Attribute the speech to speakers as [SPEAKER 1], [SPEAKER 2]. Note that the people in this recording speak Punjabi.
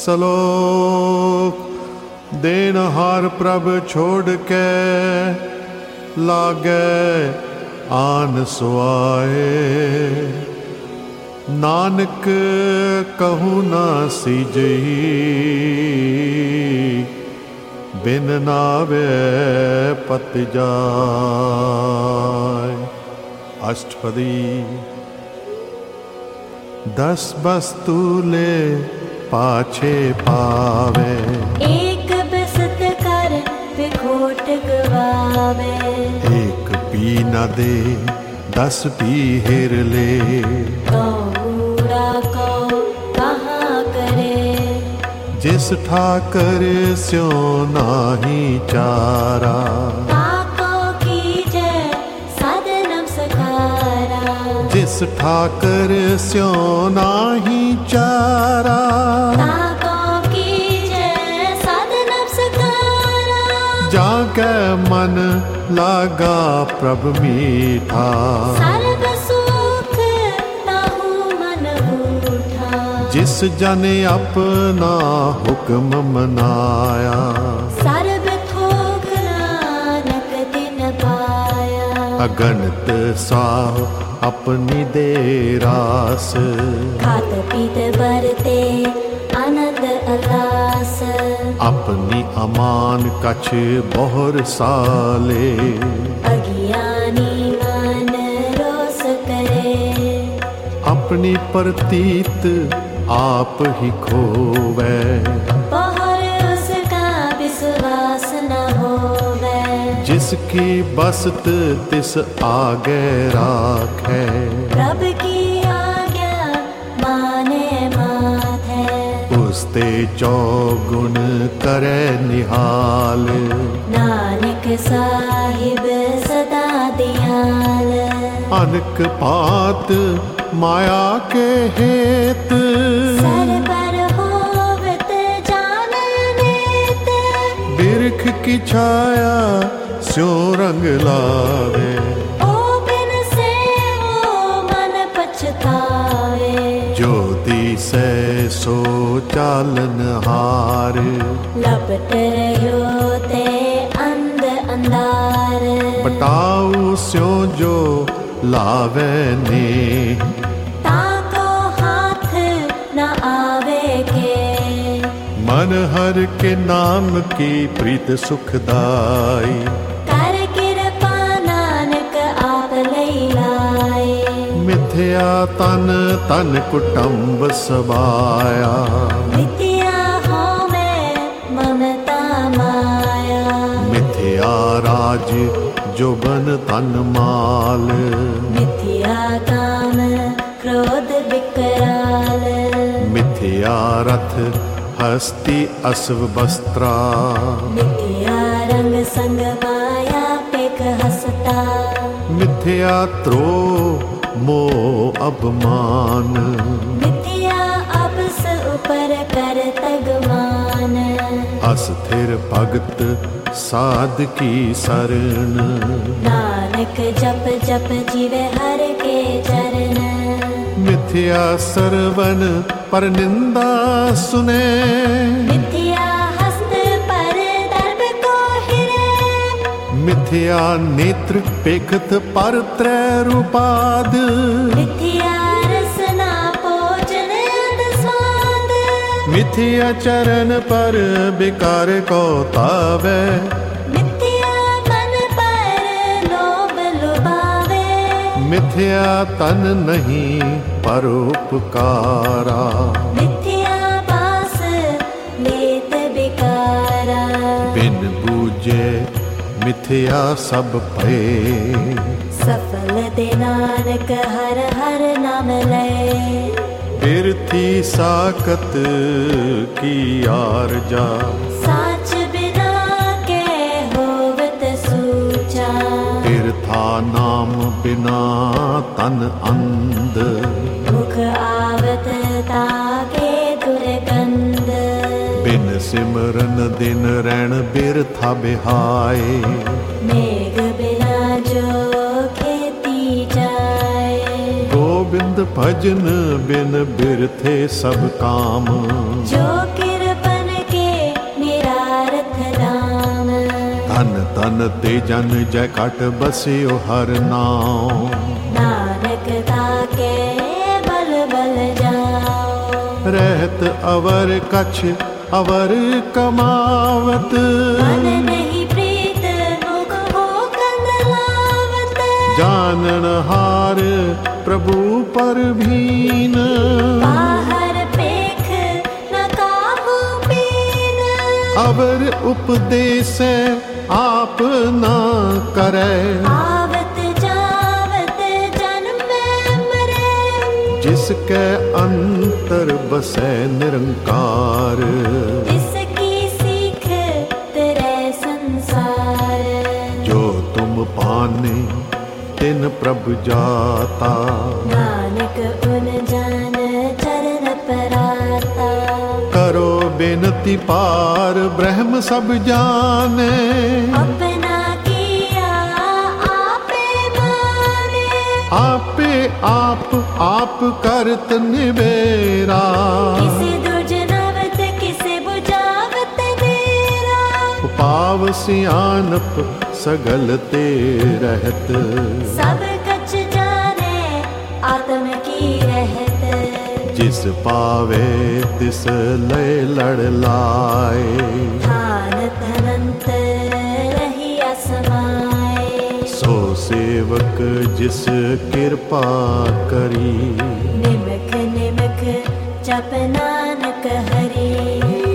[SPEAKER 1] ਸਲੋਕ ਦੇਨ ਹਰ ਪ੍ਰਭ ਛੋੜ ਕੇ ਲਾਗੈ ਆਨ ਸੁਆਏ। ਨਾਨਕ ਕਹੂੰ ਨਾ ਸੀਜਈ ਬਿਨ ਨਾਵੇ ਪਤ ਜਾਏ। ਅਸ਼ਟਪਦੀ। ਦਸ ਬਸਤੂ ਲੈ ਪਾਛੇ ਪਾਵੇ,
[SPEAKER 2] ਏਕ ਬਿਸਤ ਕਰ ਬਿਖੋਟ ਗਵਾਵੇ।
[SPEAKER 1] ਏਕ ਪੀ ਨਾ ਦੇ ਦਸ ਪੀ ਹਿਰ ਲੈ।
[SPEAKER 2] ਕਹੂੜਾ ਕੋ ਕਹਾਂ ਕਰੇ,
[SPEAKER 1] ਜਿਸ ਠਾਕਰ ਸਿਉ ਨਾਹੀ ਚਾਰਾ।
[SPEAKER 2] ਤਾਕੋ ਕੀਜੈ ਸਦ ਨਮਸਕਾਰਾ,
[SPEAKER 1] ਜਿਸ ਠਾਕਰ ਸਿਉ ਨਾਹੀ ਚਾਰਾ।
[SPEAKER 2] ਤਾਕੋ ਕੀਜੈ ਸਦ ਨਮਸਕਾਰਾ,
[SPEAKER 1] ਜਾਂ ਕੈ ਮਨ ਲਾਗਾ ਪ੍ਰਭ ਮੀਠਾ।
[SPEAKER 2] ਸਰਬ ਸੁਖ ਤਾਹੂ ਮਨ ਬੂਠਾ,
[SPEAKER 1] ਜਿਸ ਜਨ ਆਪਣਾ ਹੁਕਮ ਮਨਾਇਆ।
[SPEAKER 2] ਸਰਬ ਥੋਕ ਨਾਨਕ ਦਿਨ ਪਾਇਆ।
[SPEAKER 1] ਅਗਣਤ ਸਾਹ ਆਪਣੀ ਦੇ ਰਾਸ,
[SPEAKER 2] ਖਾਤ ਪੀਤ ਵਰਤੇ ਆਨੰਦ ਅਲਾਸ।
[SPEAKER 1] ਆਪਣੀ ਅਮਾਨ ਕਛ ਬਹੁਰ ਸਾਲੇ।
[SPEAKER 2] ਅਗਿਆਨੀ ਮਨ ਰੋਸ ਕਰੇ,
[SPEAKER 1] ਆਪਣੀ ਪ੍ਰਤੀਤ ਆਪ ਹੀ ਖੋਵੈ।
[SPEAKER 2] ਬਹੁਰ ਉਸਕਾ ਵਿਸ਼ਵਾਸ ਨ ਹੋਵੈ।
[SPEAKER 1] ਜਿਸ ਕੀ ਬਸਤ ਤਿਸ ਆਗੇ ਰਾਖੈ।
[SPEAKER 2] ਪ੍ਰਭ ਕੀ ਆਗਿਆ ਮਾਨੇ ਮਾਥੈ,
[SPEAKER 1] ਉਸ ਤੇ ਚੌਗੁਣ ਕਰੈ ਨਿਹਾਲ।
[SPEAKER 2] ਨਾਨਕ ਸਾਹਿਬ ਸਦਾ ਦਿਆਲ।
[SPEAKER 1] ਅਨਕ ਭਾਤ ਮਾਇਆ ਕੇ ਹੇਤ,
[SPEAKER 2] ਸਰ ਪਰ ਹੋਵਤ ਜਾਨ ਨੀਤ।
[SPEAKER 1] ਬਿਰਖ ਕੀ ਛਾਇਆ ਸਿਉ ਰੰਗ ਲਾਵੇ।
[SPEAKER 2] ਓ ਬਿਨ ਸੇਵੋ ਮਨ ਪਛਤਾਵੇ,
[SPEAKER 1] ਜੋ ਦੀਸੈ ਸੋ ਚਾਲਨ ਹਾਰ।
[SPEAKER 2] ਲਪਟ ਰਹਿਓ ਤੇ ਅੰਧ ਅੰਧਾਰ।
[SPEAKER 1] ਪਟਾਉ ਸਿਉ ਜੋ ਲਾਵੇ ਨੇ,
[SPEAKER 2] ਤਾਕੋ ਹਾਥ ਨ ਆਵੇ ਕੇ।
[SPEAKER 1] ਮਨ ਹਰ ਕੇ ਨਾਮ ਕੀ ਪ੍ਰੀਤ ਸੁਖਦਾਈ।
[SPEAKER 2] ਕਰ ਕਿਰਪਾ ਨਾਨਕ ਆਪ ਲਈ ਲਾਏ।
[SPEAKER 1] ਮਿਥਿਆ ਤਨ ਤਨ ਕੁਟੰਬ ਸਬਾਇਆ।
[SPEAKER 2] ਮਿਥਿਆ ਹੋਵੇ ਮਮਤਾ ਮਾਇਆ।
[SPEAKER 1] ਮਿਥਿਆ ਰਾਜ ਜੋਬਨ ਤਨ ਮਾਲ।
[SPEAKER 2] ਮਿਥਿਆ ਕਾਮ ਕ੍ਰੋਧ ਵਿਕਰਾਲ।
[SPEAKER 1] ਮਿਥਿਆ ਰਥ ਹਸਤੀ ਅਸਵ ਬਸਤਰਾ।
[SPEAKER 2] ਮਿਥਿਆ ਰੰਗ ਸੰਗ ਮਾਇਆ ਪੇਖ ਹਸਤਾ।
[SPEAKER 1] ਮਿਥਿਆ ਤਰੋ ਮੋਹ ਅਭਮਾਨ।
[SPEAKER 2] ਮਿਥਿਆ ਅਬਸ ਉਪਰ ਕਰ ਤਗਮਾਨ।
[SPEAKER 1] ਅਸਥਿਰ ਭਗਤ ਸਾਧ ਕੀ ਸਰਣ।
[SPEAKER 2] ਨਾਨਕ ਜਪ ਜਪ ਜੀਵੇ ਹਰ ਕੇ ਚਰਨ।
[SPEAKER 1] ਮਿਥਿਆ ਸਰਵਨ ਪਰ ਨਿੰਦਾ ਸੁਨੇ।
[SPEAKER 2] ਮਿਥਿਆ ਹਸਤ ਪਰ ਦਰਬ ਕੋ ਹਿਰੇ।
[SPEAKER 1] ਮਿਥਿਆ ਨੇਤਰ ਪੇਖਤ ਪਰ ਤ੍ਰੈ ਰੂਪਾਦ।
[SPEAKER 2] ਮਿਥਿਆ ਰਸਨਾ ਭੋਜਨ ਅਦ ਸਵਾਦ।
[SPEAKER 1] ਮਿਥਿਆ ਚਰਨ ਪਰ ਬਿਕਾਰ ਕੋ ਤਾਵੈ।
[SPEAKER 2] ਮਿਥਿਆ ਮਨ ਪਰ ਲੋਭ ਲੁਭਾਵੇ।
[SPEAKER 1] ਮਿਥਿਆ ਤਨ ਨਹੀਂ ਪਰਉਪਕਾਰਾ।
[SPEAKER 2] ਮਿਥਿਆ ਬਾਸ ਲੇਤ ਬਿਕਾਰਾ।
[SPEAKER 1] ਬਿਨ ਬੂਝੇ ਮਿਥਿਆ ਸਭ ਭਏ।
[SPEAKER 2] ਸਫਲ ਦੇ ਨਾਨਕ ਹਰ ਹਰ ਨਾਮ ਲਏ।
[SPEAKER 1] ਬਿਰਥੀ ਸਾਕਤ ਕੀ ਆਰਜਾ।
[SPEAKER 2] ਸਾਚ ਬਿਨਾ ਕੇ ਹੋਵਤ ਸੂਚਾ।
[SPEAKER 1] ਬਿਰਥਾ ਨਾਮ ਬਿਨਾ ਤਨ ਅੰਧ।
[SPEAKER 2] ਮੁਖ ਆਵਤ ਤਾਕੇ ਦੁਰਗੰਧ।
[SPEAKER 1] ਬਿਨ ਸਿਮਰਨ ਦਿਨ ਰਹਿਣ ਬਿਰਥਾ ਬਿਹਾਏ।
[SPEAKER 2] ਮੇਘ ਬਿਨਾ ਜੋ ਖੇਤੀ ਜਾਏ।
[SPEAKER 1] ਗੋਬਿੰਦ ਭਜਨ ਬਿਨ ਬਿਰਥੇ ਸਭ ਕਾਮ।
[SPEAKER 2] ਜੋ ਕਿਰਪਾ
[SPEAKER 1] धन धन ते जन जय कट बसियो हर नाम।
[SPEAKER 2] नानक ताके बल बल जाओ।
[SPEAKER 1] रहत अवर कछ अवर कमावत।
[SPEAKER 2] मन नहीं प्रीत मुख हो कंदलावत।
[SPEAKER 1] जानन हार प्रभु पर भीन।
[SPEAKER 2] बाहर पेख न काहू पीन।
[SPEAKER 1] अवर उपदेश आप ना करे।
[SPEAKER 2] आवत जावत जन्म मरे।
[SPEAKER 1] जिसके अंतर बसै निरंकार।
[SPEAKER 2] इसकी सीख तेरे संसार।
[SPEAKER 1] जो तुम पाने तिन प्रभु जाता।
[SPEAKER 2] नानक उन जान चरण पराता।
[SPEAKER 1] करो बेनती पार ब्रह्म सब जाने।
[SPEAKER 2] अपना किया आपे माने।
[SPEAKER 1] आपे आप करत निबेरा।
[SPEAKER 2] किसे दुर्जनावत किसे बुझावत देरा।
[SPEAKER 1] पाव सियानप सगल ते रहत।
[SPEAKER 2] सब कछ जाने आत्म की रहत।
[SPEAKER 1] जिस पावे तिस लय लड़ लाए।
[SPEAKER 2] ध्यान धनंत रहिया समाए।
[SPEAKER 1] सो सेवक जिस कृपा करी।
[SPEAKER 2] निमख निमख जप नानक हरि।